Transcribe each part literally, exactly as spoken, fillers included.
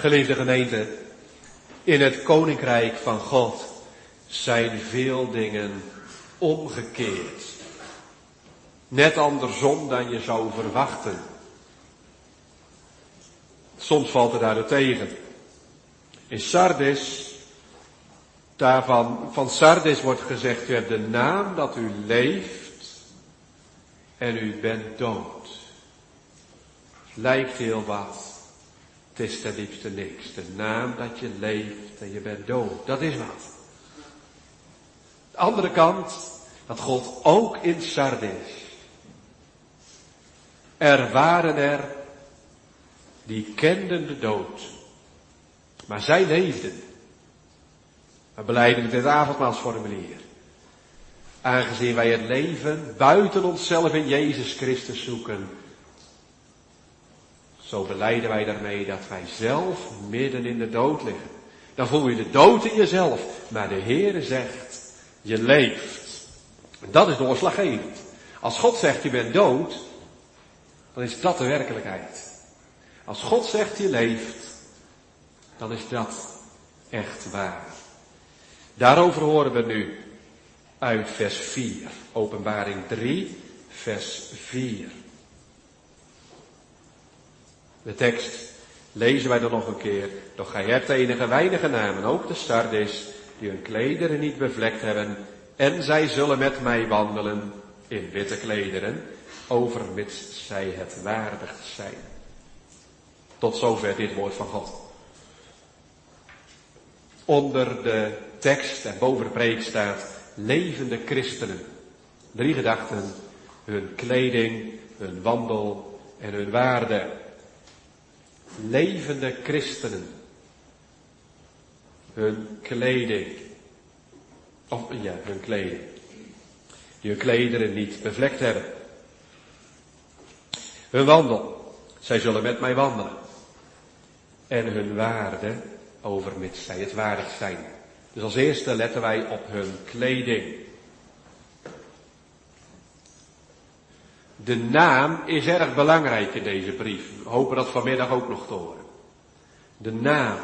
Geliefde gemeente, in het koninkrijk van God zijn veel dingen omgekeerd. Net andersom dan je zou verwachten. Soms valt het daar tegen. In Sardes, daarvan, van Sardes wordt gezegd, u hebt de naam dat u leeft en u bent dood. Lijkt heel wat. Het is ten diepste niks. De naam dat je leeft en je bent dood. Dat is wat. De andere kant, dat gold ook in Sardes. Er waren er die kenden de dood. Maar zij leefden. We belijden dit avondmaalsformulier. Aangezien wij het leven buiten onszelf in Jezus Christus zoeken. Zo belijden wij daarmee dat wij zelf midden in de dood liggen. Dan voel je de dood in jezelf. Maar de Heere zegt, je leeft. En dat is doorslaggevend. Als God zegt, je bent dood, dan is dat de werkelijkheid. Als God zegt, je leeft, dan is dat echt waar. Daarover horen we nu uit vers vier. Openbaring drie, vers vier. De tekst lezen wij dan nog een keer. Doch gij hebt enige weinige namen, ook de Sardes, die hun klederen niet bevlekt hebben. En zij zullen met mij wandelen in witte klederen, overmits zij het waardig zijn. Tot zover dit woord van God. Onder de tekst en boven de preek staat levende christenen. Drie gedachten, hun kleding, hun wandel en hun waarde. Levende christenen. Hun kleding. Of ja, hun kleding. Die hun klederen niet bevlekt hebben. Hun wandel. Zij zullen met mij wandelen. En hun waarde, overmits zij het waardig zijn. Dus als eerste letten wij op hun kleding. De naam is erg belangrijk in deze brief. We hopen dat vanmiddag ook nog te horen. De naam.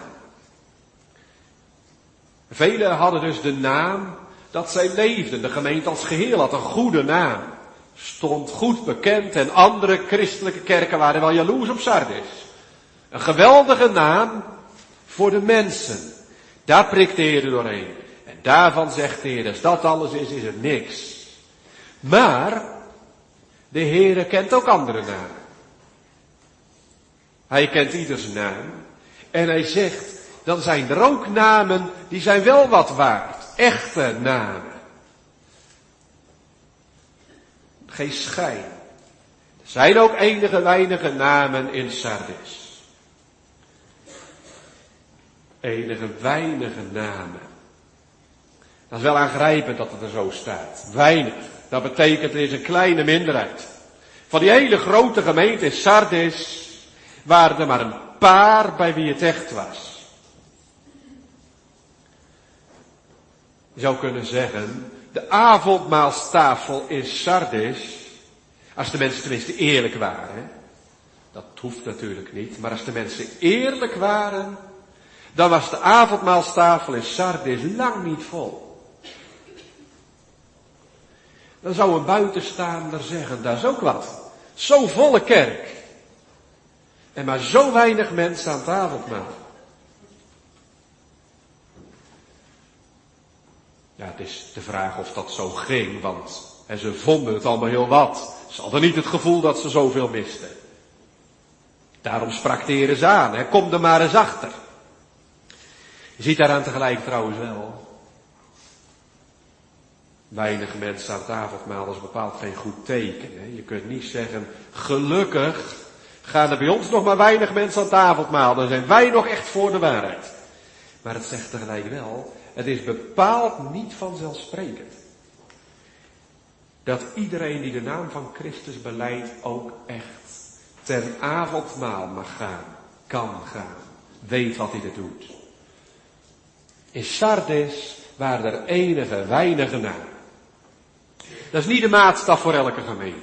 Velen hadden dus de naam dat zij leefden. De gemeente als geheel had een goede naam. Stond goed bekend en andere christelijke kerken waren wel jaloers op Sardes. Een geweldige naam voor de mensen. Daar prikt de Heer doorheen. En daarvan zegt de Heer, als dat alles is, is het niks. Maar de Heer kent ook andere namen. Hij kent ieders naam. En hij zegt, dan zijn er ook namen die zijn wel wat waard. Echte namen. Geen schijn. Er zijn ook enige weinige namen in Sardes. Enige weinige namen. Dat is wel aangrijpend dat het er zo staat. Weinig. Dat betekent er is een kleine minderheid. Van die hele grote gemeente in Sardes waren er maar een paar bij wie het echt was. Je zou kunnen zeggen, de avondmaalstafel in Sardes, als de mensen tenminste eerlijk waren, dat hoeft natuurlijk niet, maar als de mensen eerlijk waren, dan was de avondmaalstafel in Sardes lang niet vol. Dan zou een buitenstaander zeggen, dat is ook wat. Zo'n volle kerk. En maar zo weinig mensen aan het avondmaal. Ja, het is de vraag of dat zo ging, want en ze vonden het allemaal heel wat. Ze hadden niet het gevoel dat ze zoveel misten. Daarom sprak de Heer eens aan, hè, kom er maar eens achter. Je ziet daaraan tegelijk trouwens wel. Weinig mensen aan het avondmaal, dat is bepaald geen goed teken. Hè? Je kunt niet zeggen, gelukkig gaan er bij ons nog maar weinig mensen aan het avondmaal. Dan zijn wij nog echt voor de waarheid. Maar het zegt tegelijk wel, het is bepaald niet vanzelfsprekend. Dat iedereen die de naam van Christus belijdt ook echt ten avondmaal mag gaan, kan gaan, weet wat hij er doet. In Sardes waren er enige weinige namen. Dat is niet de maatstaf voor elke gemeente.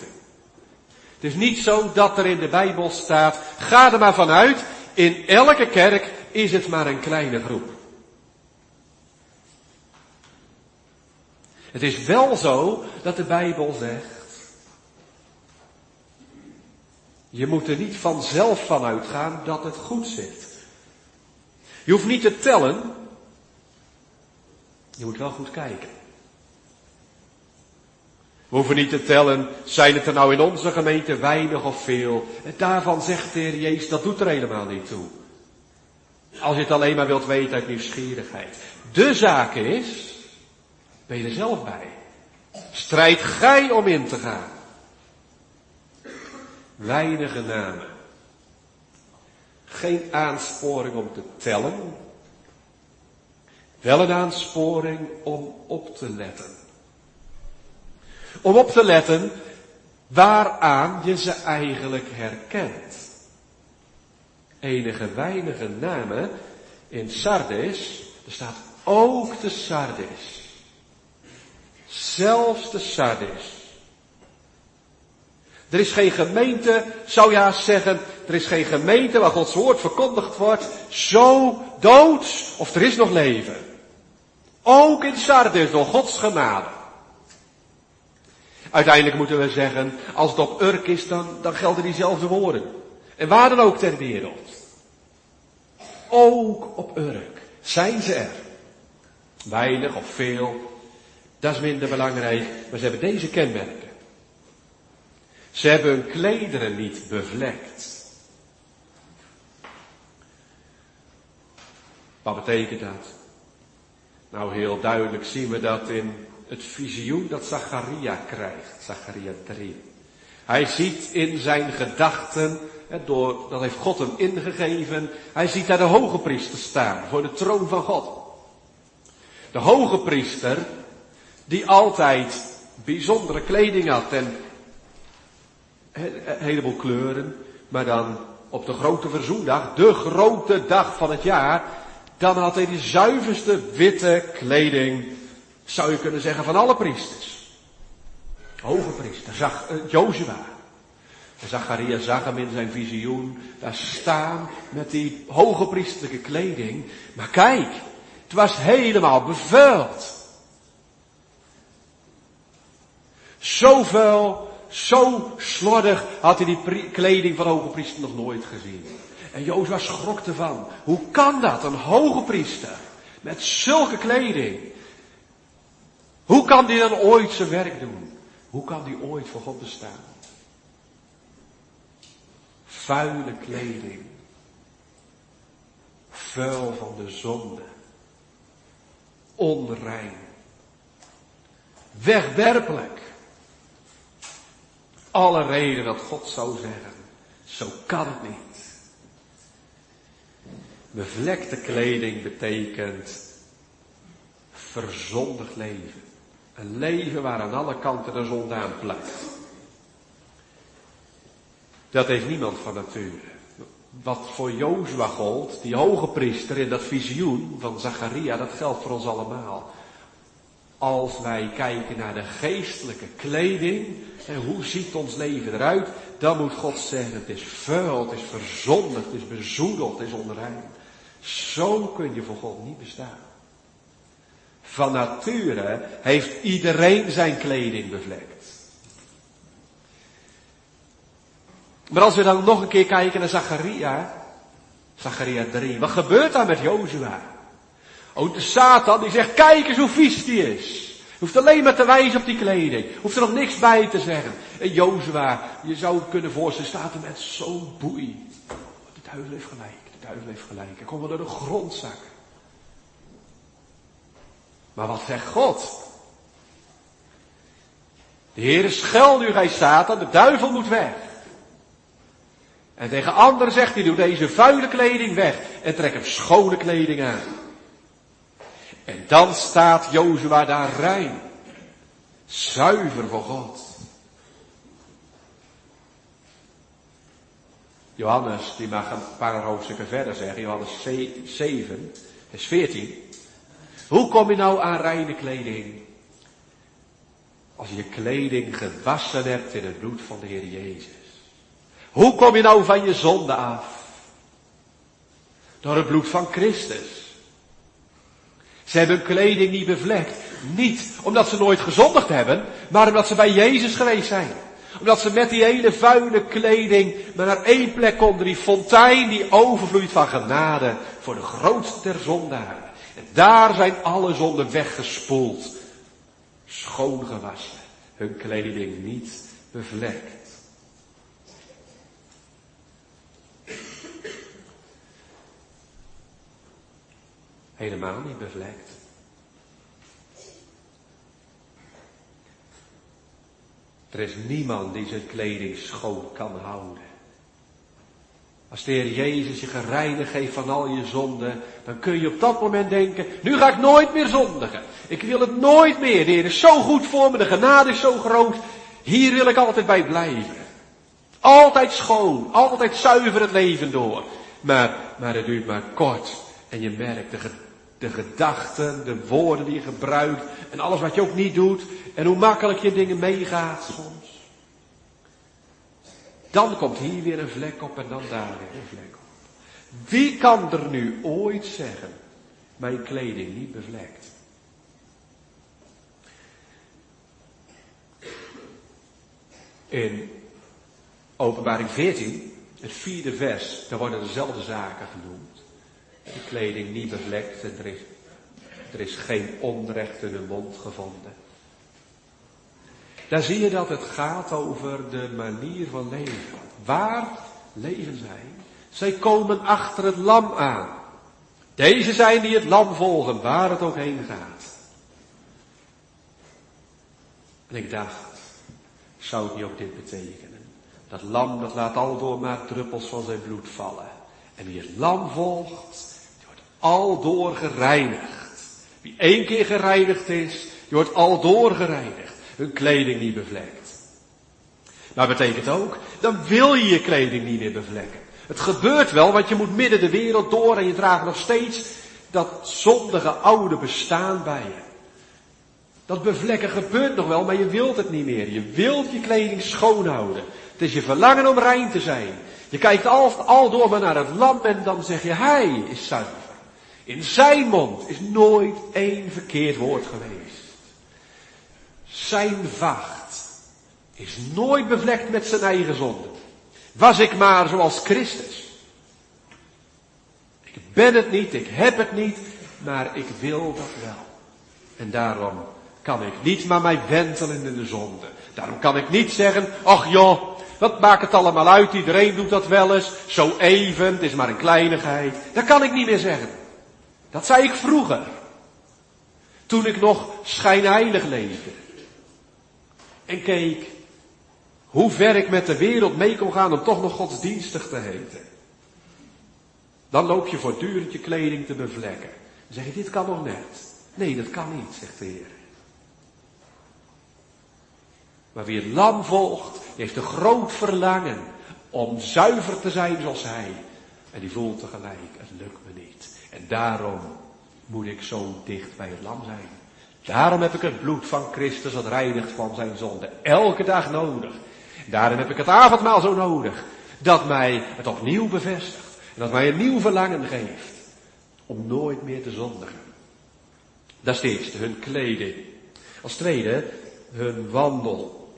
Het is niet zo dat er in de Bijbel staat, ga er maar vanuit, in elke kerk is het maar een kleine groep. Het is wel zo dat de Bijbel zegt, je moet er niet vanzelf van uitgaan dat het goed zit. Je hoeft niet te tellen, je moet wel goed kijken. We hoeven niet te tellen, zijn het er nou in onze gemeente weinig of veel. En daarvan zegt de Heer Jezus, dat doet er helemaal niet toe. Als je het alleen maar wilt weten uit nieuwsgierigheid. De zaak is, ben je er zelf bij. Strijd gij om in te gaan. Weinige namen. Geen aansporing om te tellen. Wel een aansporing om op te letten. Om op te letten waaraan je ze eigenlijk herkent. Enige weinige namen in Sardes, er staat ook de Sardes. Zelfs de Sardes. Er is geen gemeente, zou je haast zeggen, er is geen gemeente waar Gods woord verkondigd wordt, zo dood of er is nog leven. Ook in Sardes door Gods genade. Uiteindelijk moeten we zeggen, als het op Urk is, dan, dan gelden diezelfde woorden. En waar dan ook ter wereld. Ook op Urk zijn ze er. Weinig of veel, dat is minder belangrijk, maar ze hebben deze kenmerken. Ze hebben hun klederen niet bevlekt. Wat betekent dat? Nou, heel duidelijk zien we dat in het visioen dat Zacharia krijgt. Zacharia drie. Hij ziet in zijn gedachten, door, dat heeft God hem ingegeven, hij ziet daar de hoge priester staan voor de troon van God. De hoge priester, die altijd bijzondere kleding had en een heleboel kleuren, maar dan op de grote verzoendag, de grote dag van het jaar, dan had hij de zuiverste witte kleding, zou je kunnen zeggen, van alle priesters. Hoge priester, zag uh, Jozua. En Zacharia zag hem in zijn visioen daar staan met die hoge priesterlijke kleding. Maar kijk, het was helemaal bevuild. Zo vuil, zo slordig had hij die pri- kleding van hoge priester nog nooit gezien. En Jozua schrok ervan. Hoe kan dat, een hoge priester met zulke kleding? Hoe kan die dan ooit zijn werk doen? Hoe kan die ooit voor God bestaan? Vuile kleding. Vuil van de zonde. Onrein. Wegwerpelijk. Alle reden dat God zou zeggen, zo kan het niet. Bevlekte kleding betekent verzondigd leven. Een leven waar aan alle kanten de zonde aan plakt. Dat heeft niemand van nature. Wat voor Jozua gold, die hoge priester in dat visioen van Zacharia, dat geldt voor ons allemaal. Als wij kijken naar de geestelijke kleding, en hoe ziet ons leven eruit, dan moet God zeggen, het is vuil, het is verzondigd, het is bezoedeld, het is onrein. Zo kun je voor God niet bestaan. Van nature heeft iedereen zijn kleding bevlekt. Maar als we dan nog een keer kijken naar Zacharia, Zacharia drie, wat gebeurt daar met Jozua? Oh, de Satan die zegt, kijk eens hoe vies die is. Je hoeft alleen maar te wijzen op die kleding. Je hoeft er nog niks bij te zeggen. En Jozua, je zou kunnen voorstellen, staat er met zo'n boei. De duivel heeft gelijk, de duivel heeft gelijk. Hij komt wel door de grond zakken. Maar wat zegt God? De Heere schel nu gij Satan, de duivel moet weg. En tegen anderen zegt hij, doe deze vuile kleding weg en trek hem schone kleding aan. En dan staat Jozua daar rein, zuiver voor God. Johannes, die mag een paar hoofdstukken verder zeggen, Johannes zeven, vers veertien. Hoe kom je nou aan reine kleding? Als je je kleding gewassen hebt in het bloed van de Heer Jezus. Hoe kom je nou van je zonde af? Door het bloed van Christus. Ze hebben hun kleding niet bevlekt. Niet omdat ze nooit gezondigd hebben, maar omdat ze bij Jezus geweest zijn. Omdat ze met die hele vuile kleding maar naar één plek konden, die fontein die overvloeit van genade voor de grootste der zondaren. En daar zijn alle zonden weggespoeld, schoongewassen, hun kleding niet bevlekt. Helemaal niet bevlekt. Er is niemand die zijn kleding schoon kan houden. Als de Heer Jezus je gereinigd heeft van al je zonden, dan kun je op dat moment denken, nu ga ik nooit meer zondigen. Ik wil het nooit meer. De Heer is zo goed voor me, de genade is zo groot. Hier wil ik altijd bij blijven. Altijd schoon, altijd zuiver het leven door. Maar, maar het duurt maar kort. En je merkt de, de gedachten, de woorden die je gebruikt en alles wat je ook niet doet. En hoe makkelijk je dingen meegaat soms. Dan komt hier weer een vlek op en dan daar weer een vlek op. Wie kan er nu ooit zeggen, mijn kleding niet bevlekt? In Openbaring veertien, het vierde vers, daar worden dezelfde zaken genoemd. De kleding niet bevlekt en er is, er is geen onrecht in hun mond gevonden. Daar zie je dat het gaat over de manier van leven. Waar leven zij? Zij komen achter het lam aan. Deze zijn die het lam volgen, waar het ook heen gaat. En ik dacht, zou het niet ook dit betekenen? Dat lam, dat laat aldoor maar druppels van zijn bloed vallen. En wie het lam volgt, die wordt aldoor gereinigd. Wie één keer gereinigd is, die wordt aldoor gereinigd. Hun kleding niet bevlekt. Maar dat betekent ook, dan wil je je kleding niet meer bevlekken. Het gebeurt wel, want je moet midden de wereld door en je draagt nog steeds dat zondige oude bestaan bij je. Dat bevlekken gebeurt nog wel, maar je wilt het niet meer. Je wilt je kleding schoon houden. Het is je verlangen om rein te zijn. Je kijkt al, al door maar naar het lam en dan zeg je, hij is zuiver. In zijn mond is nooit één verkeerd woord geweest. Zijn vacht is nooit bevlekt met zijn eigen zonde. Was ik maar zoals Christus. Ik ben het niet, ik heb het niet, maar ik wil dat wel. En daarom kan ik niet maar mij wentelen in de zonde. Daarom kan ik niet zeggen, ach joh, wat maakt het allemaal uit, iedereen doet dat wel eens, zo even, het is maar een kleinigheid. Dat kan ik niet meer zeggen. Dat zei ik vroeger. Toen ik nog schijnheilig leefde. En keek hoe ver ik met de wereld mee kon gaan om toch nog godsdienstig te heten. Dan loop je voortdurend je kleding te bevlekken. Dan zeg je, dit kan nog net. Nee, dat kan niet, zegt de Heer. Maar wie het lam volgt, die heeft een groot verlangen om zuiver te zijn zoals hij. En die voelt tegelijk, het lukt me niet. En daarom moet ik zo dicht bij het lam zijn. Daarom heb ik het bloed van Christus dat reinigt van zijn zonde elke dag nodig. Daarom heb ik het avondmaal zo nodig. Dat mij het opnieuw bevestigt. En dat mij een nieuw verlangen geeft. Om nooit meer te zondigen. Dat is het eerste, hun kleding. Als tweede, hun wandel.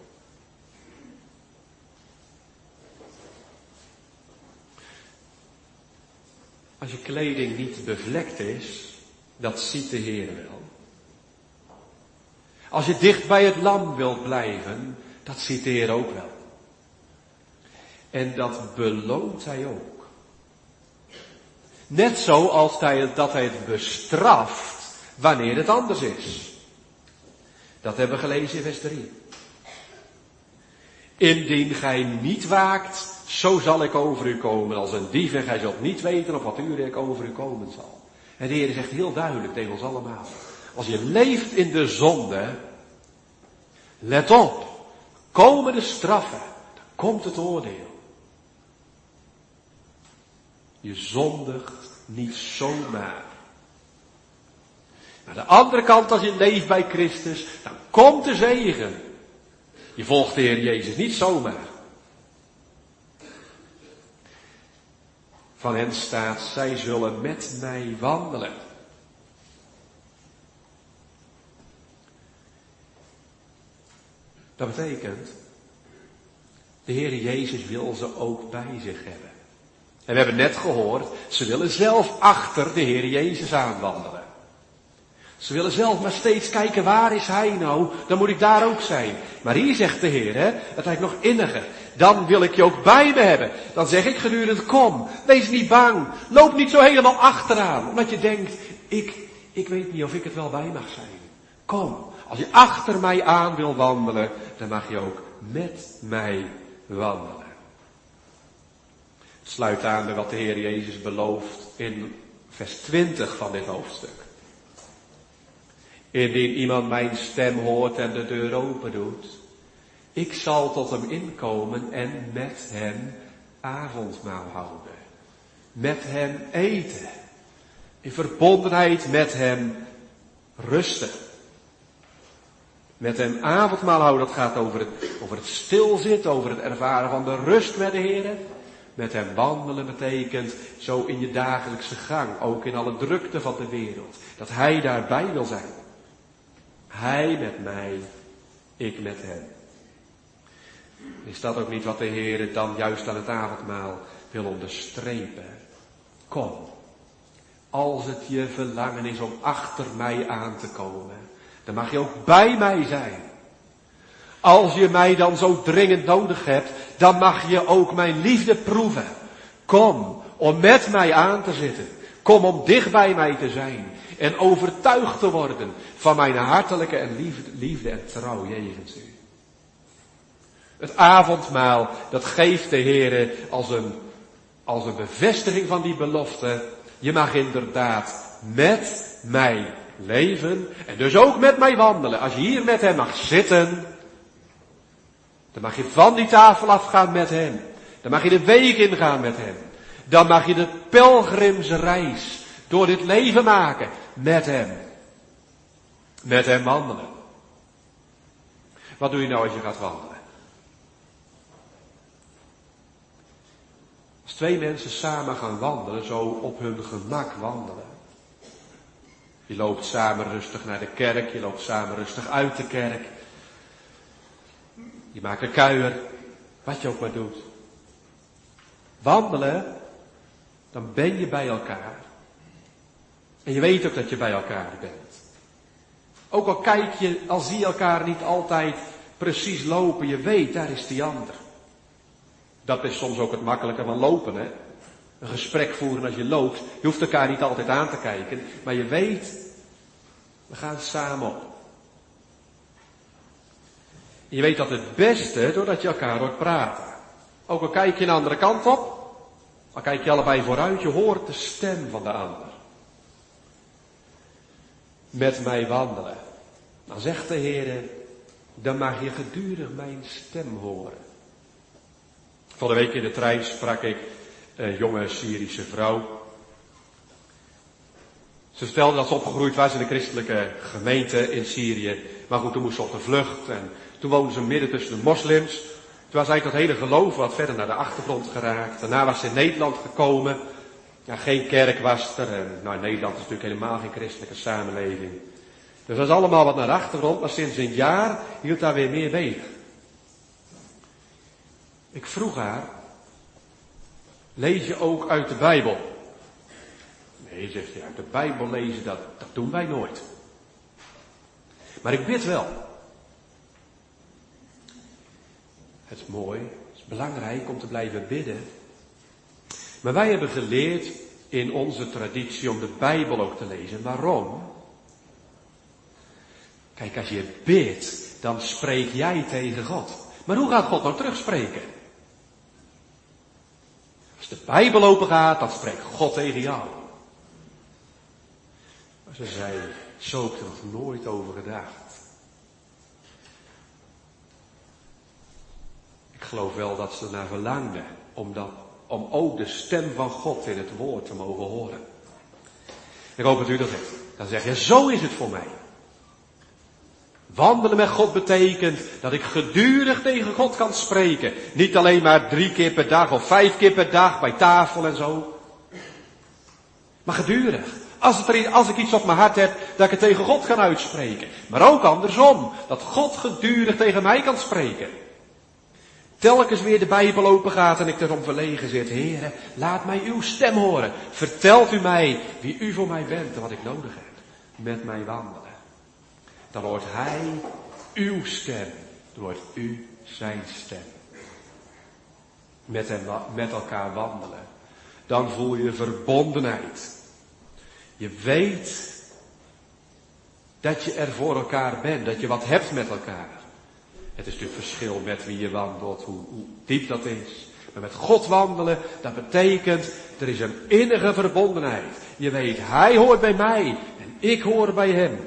Als je kleding niet bevlekt is, dat ziet de Heer wel. Als je dicht bij het lam wilt blijven, dat ziet de Heer ook wel. En dat beloont hij ook. Net zoals hij, dat hij het bestraft wanneer het anders is. Dat hebben we gelezen in vers drie. Indien gij niet waakt, zo zal ik over u komen als een dief en gij zult niet weten op wat uur ik over u komen zal. En de Heer zegt heel duidelijk tegen ons allemaal. Als je leeft in de zonde, let op, komen de straffen, dan komt het oordeel. Je zondigt niet zomaar. Maar aan de andere kant, als je leeft bij Christus, dan komt de zegen. Je volgt de Heer Jezus niet zomaar. van hen staat, zij zullen met mij wandelen. Dat betekent, de Heer Jezus wil ze ook bij zich hebben. En we hebben net gehoord, ze willen zelf achter de Heer Jezus aanwandelen. Ze willen zelf maar steeds kijken, waar is Hij nou? Dan moet ik daar ook zijn. Maar hier zegt de Heer, hè, het lijkt nog inniger. Dan wil ik je ook bij me hebben. Dan zeg ik gedurende, kom, wees niet bang. Loop niet zo helemaal achteraan. Omdat je denkt, ik, ik weet niet of ik het wel bij mag zijn. Kom, als je achter mij aan wil wandelen, dan mag je ook met mij wandelen. Het sluit aan bij wat de Heer Jezus belooft in vers twintig van dit hoofdstuk. Indien iemand mijn stem hoort en de deur open doet, ik zal tot hem inkomen en met hem avondmaal houden. Met hem eten. In verbondenheid met hem rusten. Met hem avondmaal houden, dat gaat over het, over het stilzitten, over het ervaren van de rust met de Heer. Met hem wandelen betekent zo in je dagelijkse gang, ook in alle drukte van de wereld. Dat Hij daarbij wil zijn. Hij met mij, ik met hem. Is dat ook niet wat de Heer dan juist aan het avondmaal wil onderstrepen? Kom, als het je verlangen is om achter mij aan te komen, dan mag je ook bij mij zijn. Als je mij dan zo dringend nodig hebt, dan mag je ook mijn liefde proeven. Kom om met mij aan te zitten. Kom om dicht bij mij te zijn. En overtuigd te worden van mijn hartelijke en liefde, liefde en trouw jegens u. Het avondmaal, dat geeft de Heer als een, als een bevestiging van die belofte. Je mag inderdaad met mij leven en dus ook met mij wandelen. Als je hier met hem mag zitten, dan mag je van die tafel afgaan met hem. Dan mag je de week ingaan met hem. Dan mag je de pelgrimsreis door dit leven maken met hem. Met hem wandelen. Wat doe je nou als je gaat wandelen? Als twee mensen samen gaan wandelen, zo op hun gemak wandelen. Je loopt samen rustig naar de kerk, je loopt samen rustig uit de kerk. Je maakt een kuier, wat je ook maar doet. Wandelen, dan ben je bij elkaar. En je weet ook dat je bij elkaar bent. Ook al kijk je, al zie je elkaar niet altijd precies lopen, je weet, daar is die ander. Dat is soms ook het makkelijke van lopen, hè. Een gesprek voeren als je loopt, je hoeft elkaar niet altijd aan te kijken, maar je weet, we gaan samen op. Je weet dat het beste doordat je elkaar hoort praten. Ook al kijk je een andere kant op, al kijk je allebei vooruit, je hoort de stem van de ander. Met mij wandelen. Dan zegt de Heer, dan mag je gedurig mijn stem horen. Van de week in de trein sprak ik een jonge Syrische vrouw. Ze vertelde dat ze opgegroeid was in een christelijke gemeente in Syrië. Maar goed, toen moest ze op de vlucht en toen woonde ze midden tussen de moslims. Toen was eigenlijk dat hele geloof wat verder naar de achtergrond geraakt. Daarna was ze in Nederland gekomen. Ja, geen kerk was er. En, nou, Nederland is natuurlijk helemaal geen christelijke samenleving. Dus dat is allemaal wat naar de achtergrond. Maar sinds een jaar hield daar weer meer bezig. Ik vroeg haar, lees je ook uit de Bijbel? Nee, zegt hij, uit de Bijbel lezen, dat, dat doen wij nooit. Maar ik bid wel. Het is mooi, het is belangrijk om te blijven bidden. Maar wij hebben geleerd in onze traditie om de Bijbel ook te lezen. Waarom? Kijk, als je bidt, dan spreek jij tegen God. Maar hoe gaat God nou terugspreken? Als de Bijbel open gaat, dan spreekt God tegen jou. Maar ze zei, zo heb ik er nog nooit over gedacht. Ik geloof wel dat ze ernaar verlangde om, dat, om ook de stem van God in het woord te mogen horen. Ik hoop dat u dat hebt. Dan zeg je, zo is het voor mij. Wandelen met God betekent dat ik gedurig tegen God kan spreken. Niet alleen maar drie keer per dag of vijf keer per dag bij tafel en zo. Maar gedurig. Als, het er, als ik iets op mijn hart heb, dat ik het tegen God kan uitspreken. Maar ook andersom. Dat God gedurig tegen mij kan spreken. Telkens weer de Bijbel open gaat en ik erom verlegen zit. Heere, laat mij uw stem horen. Vertelt u mij wie u voor mij bent en wat ik nodig heb. Met mij wandelen. Dan hoort hij uw stem. Dan hoort u zijn stem. Met, hem, met elkaar wandelen. Dan voel je verbondenheid. Je weet dat je er voor elkaar bent. Dat je wat hebt met elkaar. Het is natuurlijk verschil met wie je wandelt, hoe, hoe diep dat is. Maar met God wandelen, dat betekent, er is een innige verbondenheid. Je weet, hij hoort bij mij en ik hoor bij hem.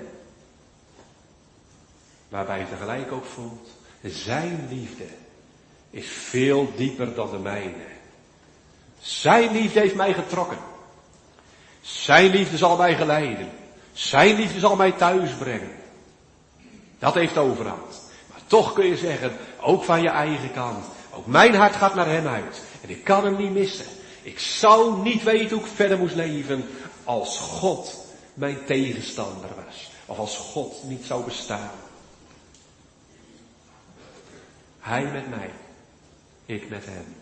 Waarbij je tegelijk ook voelt, zijn liefde is veel dieper dan de mijne. Zijn liefde heeft mij getrokken. Zijn liefde zal mij geleiden. Zijn liefde zal mij thuis brengen. Dat heeft overhand. Toch kun je zeggen, ook van je eigen kant, ook mijn hart gaat naar hem uit. En ik kan hem niet missen. Ik zou niet weten hoe ik verder moest leven als God mijn tegenstander was. Of als God niet zou bestaan. Hij met mij, ik met hem.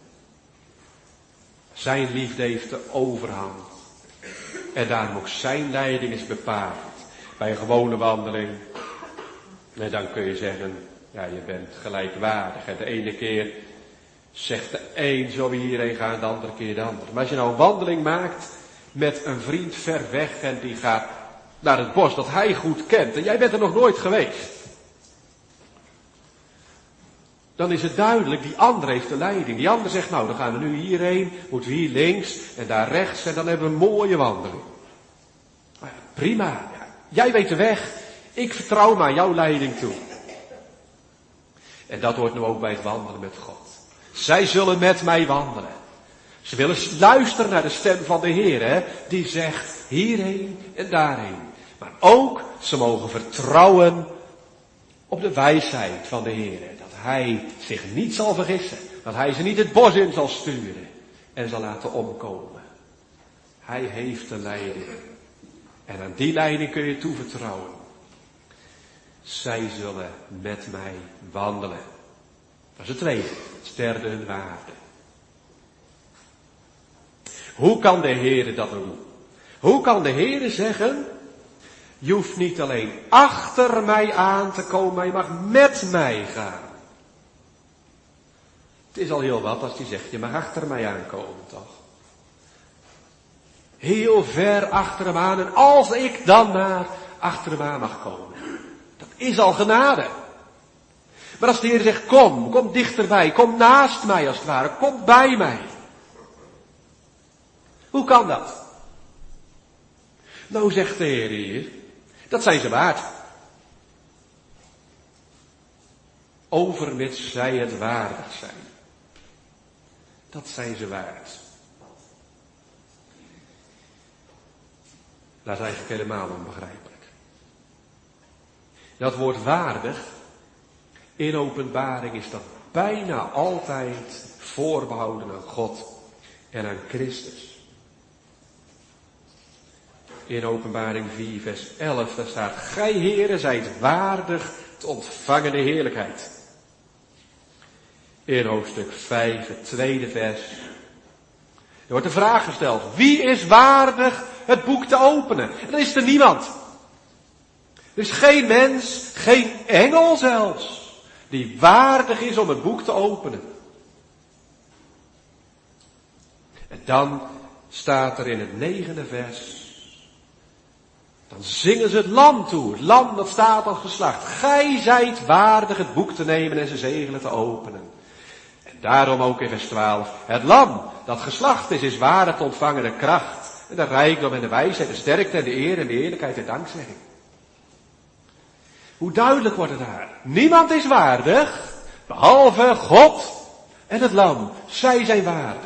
Zijn liefde heeft de overhand. En daarom ook zijn leiding is bepaald. Bij een gewone wandeling. En dan kun je zeggen, ja, je bent gelijkwaardig. En de ene keer zegt de een, zo we hierheen gaan, de andere keer de ander. Maar als je nou een wandeling maakt met een vriend ver weg en die gaat naar het bos dat hij goed kent en jij bent er nog nooit geweest. Dan is het duidelijk, die ander heeft de leiding. Die ander zegt, nou dan gaan we nu hierheen, moeten we hier links en daar rechts en dan hebben we een mooie wandeling. Maar ja, prima, ja, jij weet de weg, ik vertrouw maar jouw leiding toe. En dat hoort nu ook bij het wandelen met God. Zij zullen met mij wandelen. Ze willen luisteren naar de stem van de Heer, hè, die zegt hierheen en daarheen. Maar ook, ze mogen vertrouwen op de wijsheid van de Heer. Dat Hij zich niet zal vergissen. Dat Hij ze niet het bos in zal sturen en zal laten omkomen. Hij heeft de leiding. En aan die leiding kun je toevertrouwen. Zij zullen met mij wandelen. Dat is het tweede. Het derde hun waarde. Hoe kan de Heere dat doen? Hoe kan de Heere zeggen, je hoeft niet alleen achter mij aan te komen, maar je mag met mij gaan. Het is al heel wat als hij zegt, je mag achter mij aankomen, toch? Heel ver achter hem aan en als ik dan maar achter hem aan mag komen. Dat is al genade. Maar als de Heer zegt, kom, kom dichterbij, kom naast mij als het ware, kom bij mij. Hoe kan dat? Nou zegt de Heer hier, dat zijn ze waard. Overmits zij het waardig zijn. Dat zijn ze waard. Dat is eigenlijk helemaal onbegrijpelijk. Dat woord waardig, in openbaring is dat bijna altijd voorbehouden aan God en aan Christus. In openbaring vier vers elf, daar staat, gij heren zijt waardig te ontvangen de heerlijkheid. In hoofdstuk vijf, het tweede vers, er wordt de vraag gesteld, wie is waardig het boek te openen? En dan is er niemand. Er is geen mens, geen engel zelfs, die waardig is om het boek te openen. En dan staat er in het negende vers, dan zingen ze het lam toe. Het lam dat staat al geslacht. Gij zijt waardig het boek te nemen en zijn zegelen te openen. En daarom ook in vers twaalf. Het lam dat geslacht is, is waardig te ontvangen de kracht. En de rijkdom en de wijsheid, de sterkte en de eer en de eerlijkheid en dankzegging. Hoe duidelijk wordt het daar. Niemand is waardig, behalve God en het lam. Zij zijn waardig.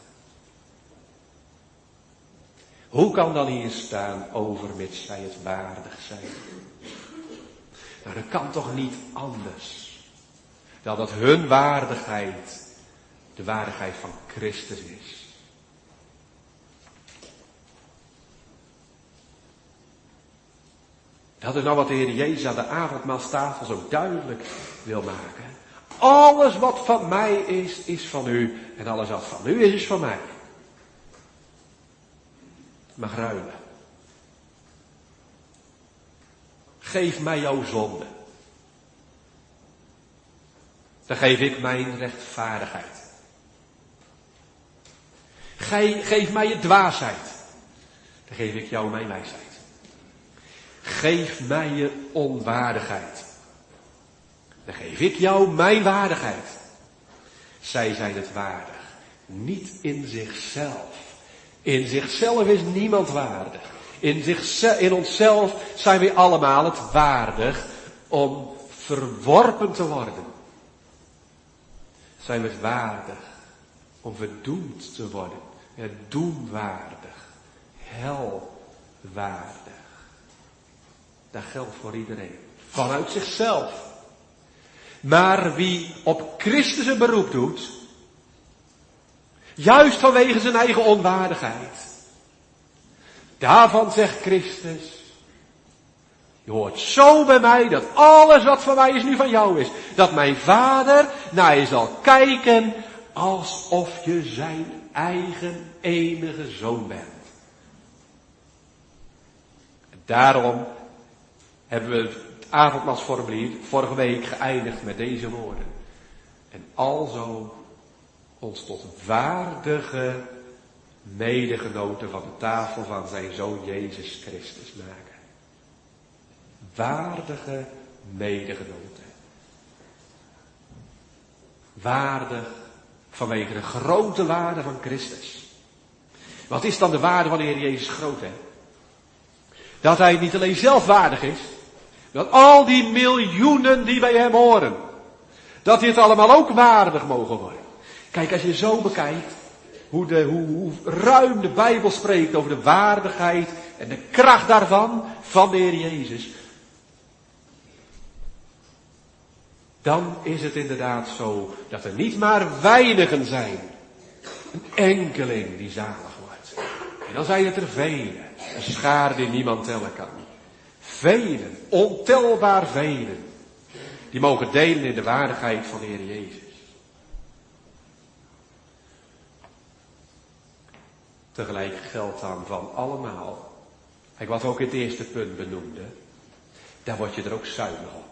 Hoe kan dan hier staan, overmits zij het waardig zijn? Nou, dat kan toch niet anders dan dat hun waardigheid de waardigheid van Christus is. Dat is nou wat de Heer Jezus aan de avondmaalstafel zo duidelijk wil maken. Alles wat van mij is, is van u. En alles wat van u is, is van mij. Mag ruilen. Geef mij jouw zonde. Dan geef ik mijn rechtvaardigheid. Ge, geef mij je dwaasheid. Dan geef ik jou mijn wijsheid. Geef mij je onwaardigheid. Dan geef ik jou mijn waardigheid. Zij zijn het waardig. Niet in zichzelf. In zichzelf is niemand waardig. In, zichzelf, in onszelf zijn we allemaal het waardig om verworpen te worden. Zijn we het waardig om verdoemd te worden. Ja, doemwaardig. Helwaardig. Dat geldt voor iedereen. Vanuit zichzelf. Maar wie op Christus een beroep doet, juist vanwege zijn eigen onwaardigheid, daarvan zegt Christus, je hoort zo bij mij dat alles wat van mij is nu van jou is. Dat mijn Vader naar je zal kijken alsof je zijn eigen enige zoon bent. En daarom hebben we het avondmaalsformulier vorige week geëindigd met deze woorden. En alzo ons tot waardige medegenoten van de tafel van zijn Zoon Jezus Christus maken. Waardige medegenoten. Waardig vanwege de grote waarde van Christus. Wat is dan de waarde van de Heer Jezus groot, hè? Dat hij niet alleen zelf waardig is, dat al die miljoenen die bij hem horen, dat die het allemaal ook waardig mogen worden. Kijk, als je zo bekijkt, hoe, de, hoe, hoe ruim de Bijbel spreekt over de waardigheid en de kracht daarvan, van de Heer Jezus, dan is het inderdaad zo dat er niet maar weinigen zijn, een enkeling die zalig wordt. En dan zijn het er velen, een schaar die niemand tellen kan. Velen, ontelbaar velen, die mogen delen in de waardigheid van de Heer Jezus. Tegelijk geldt dan van allemaal, kijk wat we ook in het eerste punt benoemden, daar word je er ook zuinig op.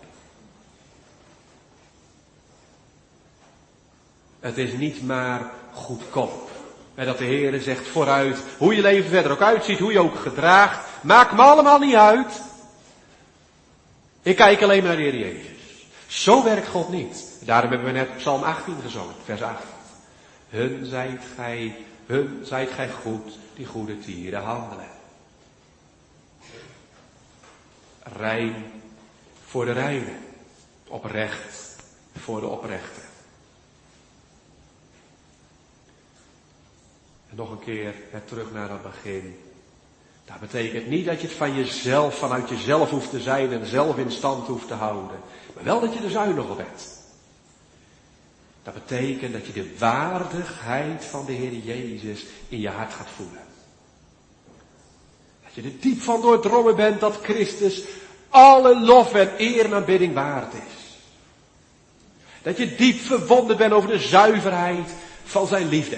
Het is niet maar goedkoop. En dat de Heer zegt vooruit, hoe je leven verder ook uitziet, hoe je ook gedraagt, maakt me allemaal niet uit. Ik kijk alleen naar de Heer Jezus. Zo werkt God niet. Daarom hebben we net Psalm achttien gezongen, vers acht. Hun zijt gij, hun zijt gij goed, die goede tieren handelen. Rein voor de reine, oprecht voor de oprechte. En nog een keer terug naar het begin. Dat betekent niet dat je het van jezelf, vanuit jezelf hoeft te zijn en zelf in stand hoeft te houden. Maar wel dat je er zuinig op bent. Dat betekent dat je de waardigheid van de Heer Jezus in je hart gaat voelen. Dat je er diep van doordrongen bent dat Christus alle lof en eer en aanbidding waard is. Dat je diep verwonderd bent over de zuiverheid van zijn liefde.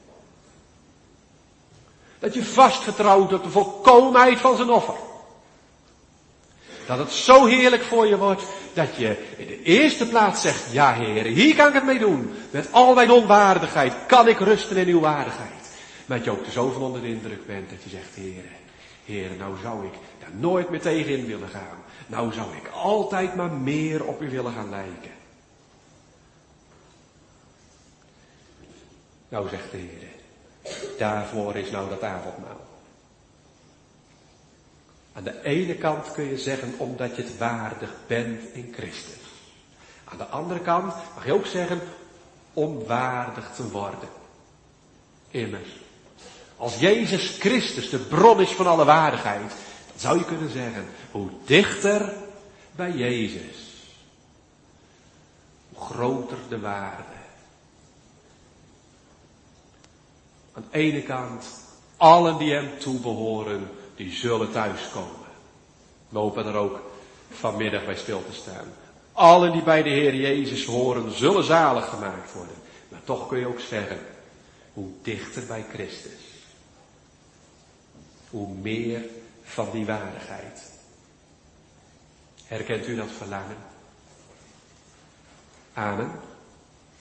Dat je vast vertrouwt op de volkomenheid van zijn offer. Dat het zo heerlijk voor je wordt, dat je in de eerste plaats zegt, ja Heer, hier kan ik het mee doen. Met al mijn onwaardigheid kan ik rusten in uw waardigheid. Maar dat je ook er zo van onder de indruk bent, dat je zegt, Heer, Heer, nou zou ik daar nooit meer tegenin willen gaan. Nou zou ik altijd maar meer op u willen gaan lijken. Nou zegt de Heer, daarvoor is nou dat avondmaal. Aan de ene kant kun je zeggen omdat je het waardig bent in Christus. Aan de andere kant mag je ook zeggen om waardig te worden. Immers, als Jezus Christus de bron is van alle waardigheid, dan zou je kunnen zeggen, hoe dichter bij Jezus, hoe groter de waarde. Aan de ene kant, allen die hem toebehoren, die zullen thuiskomen. We hopen er ook vanmiddag bij stil te staan. Allen die bij de Heer Jezus horen, zullen zalig gemaakt worden. Maar toch kun je ook zeggen, hoe dichter bij Christus, hoe meer van die waardigheid. Herkent u dat verlangen? Amen.